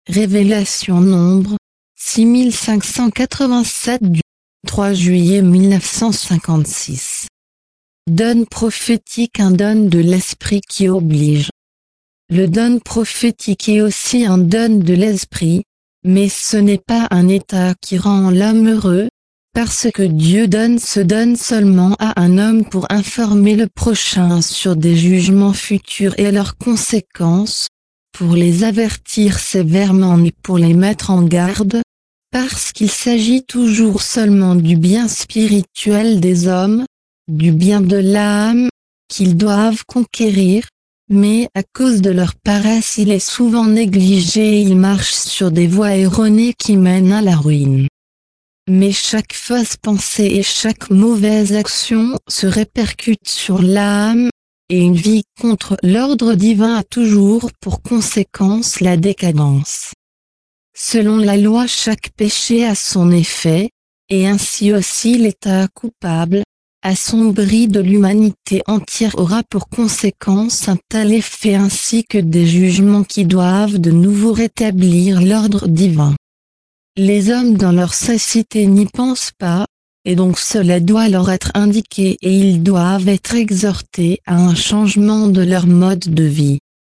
Révélation Nombre, 6587 du 3 juillet 1956. Donne prophétique, un don de l'esprit qui oblige. Le don prophétique est aussi un don de l'esprit, mais ce n'est pas un état qui rend l'homme heureux, parce que Dieu se donne seulement à un homme pour informer le prochain sur des jugements futurs et leurs conséquences, pour les avertir sévèrement et pour les mettre en garde, parce qu'il s'agit toujours seulement du bien spirituel des hommes, du bien de l'âme, qu'ils doivent conquérir, mais à cause de leur paresse il est souvent négligé et ils marchent sur des voies erronées qui mènent à la ruine. Mais chaque fausse pensée et chaque mauvaise action se répercute sur l'âme, et une vie contre l'ordre divin a toujours pour conséquence la décadence. Selon la loi, chaque péché a son effet, et ainsi aussi l'état coupable, assombri de l'humanité entière aura pour conséquence un tel effet ainsi que des jugements qui doivent de nouveau rétablir l'ordre divin. Les hommes dans leur cécité n'y pensent pas, et donc cela doit leur être indiqué et ils doivent être exhortés à un changement de leur mode de vie.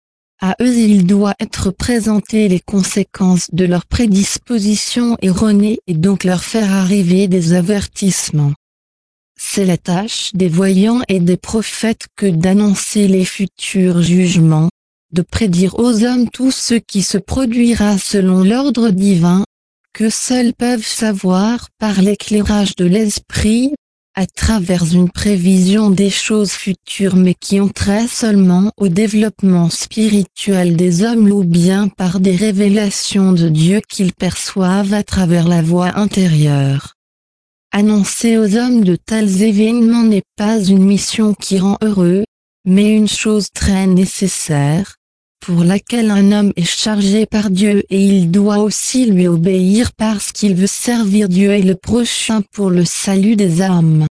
À eux il doit être présenté les conséquences de leur prédisposition erronée et donc leur faire arriver des avertissements. C'est la tâche des voyants et des prophètes que d'annoncer les futurs jugements, de prédire aux hommes tout ce qui se produira selon l'ordre divin, que seuls peuvent savoir par l'éclairage de l'esprit, à travers une prévision des choses futures mais qui ont trait seulement au développement spirituel des hommes ou bien par des révélations de Dieu qu'ils perçoivent à travers la voie intérieure. Annoncer aux hommes de tels événements n'est pas une mission qui rend heureux, mais une chose très nécessaire, pour laquelle un homme est chargé par Dieu et il doit aussi lui obéir parce qu'il veut servir Dieu et le prochain pour le salut des âmes.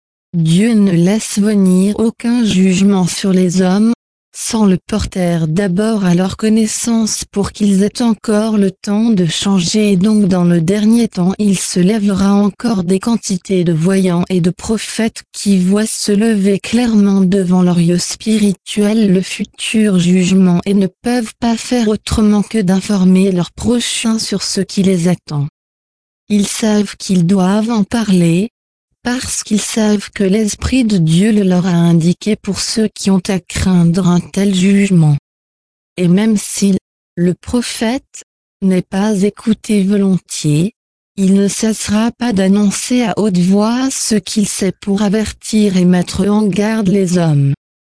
Dieu ne laisse venir aucun jugement sur les hommes, sans le porter d'abord à leur connaissance pour qu'ils aient encore le temps de changer et donc dans le dernier temps il se lèvera encore des quantités de voyants et de prophètes qui voient se lever clairement devant leur yeux spirituel le futur jugement et ne peuvent pas faire autrement que d'informer leurs prochains sur ce qui les attend. Ils savent qu'ils doivent en parler, parce qu'ils savent que l'Esprit de Dieu le leur a indiqué pour ceux qui ont à craindre un tel jugement. Et même si le prophète n'est pas écouté volontiers, il ne cessera pas d'annoncer à haute voix ce qu'il sait pour avertir et mettre en garde les hommes.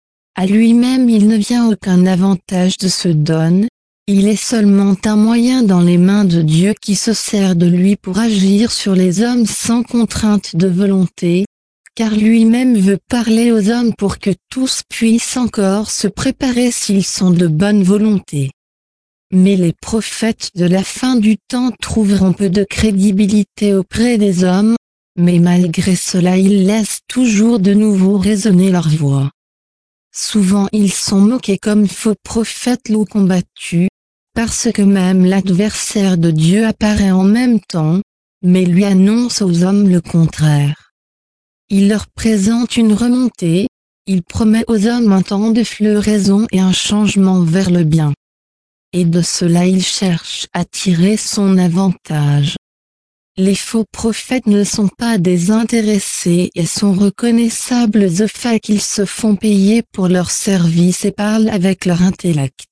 À lui-même il ne vient aucun avantage de ce don, il est seulement un moyen dans les mains de Dieu qui se sert de lui pour agir sur les hommes sans contrainte de volonté, car lui-même veut parler aux hommes pour que tous puissent encore se préparer s'ils sont de bonne volonté. Mais les prophètes de la fin du temps trouveront peu de crédibilité auprès des hommes, mais malgré cela ils laissent toujours de nouveau résonner leur voix. Souvent ils sont moqués comme faux prophètes ou combattus, parce que même l'adversaire de Dieu apparaît en même temps, mais lui annonce aux hommes le contraire. Il leur présente une remontée, il promet aux hommes un temps de floraison et un changement vers le bien. Et de cela il cherche à tirer son avantage. Les faux prophètes ne sont pas désintéressés et sont reconnaissables au fait qu'ils se font payer pour leur service et parlent avec leur intellect.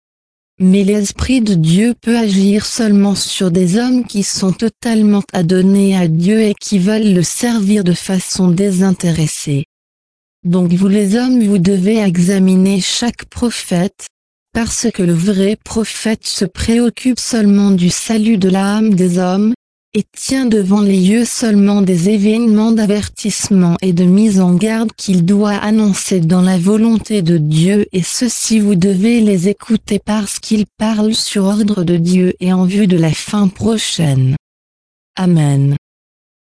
Mais l'Esprit de Dieu peut agir seulement sur des hommes qui sont totalement adonnés à Dieu et qui veulent le servir de façon désintéressée. Donc vous les hommes vous devez examiner chaque prophète, parce que le vrai prophète se préoccupe seulement du salut de l'âme des hommes, et tient devant les yeux seulement des événements d'avertissement et de mise en garde qu'il doit annoncer dans la volonté de Dieu et ceux-ci vous devez les écouter parce qu'ils parlent sur ordre de Dieu et en vue de la fin prochaine. Amen.